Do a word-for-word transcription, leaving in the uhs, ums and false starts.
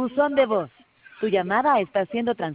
Buzón de voz. Tu llamada está siendo transferida.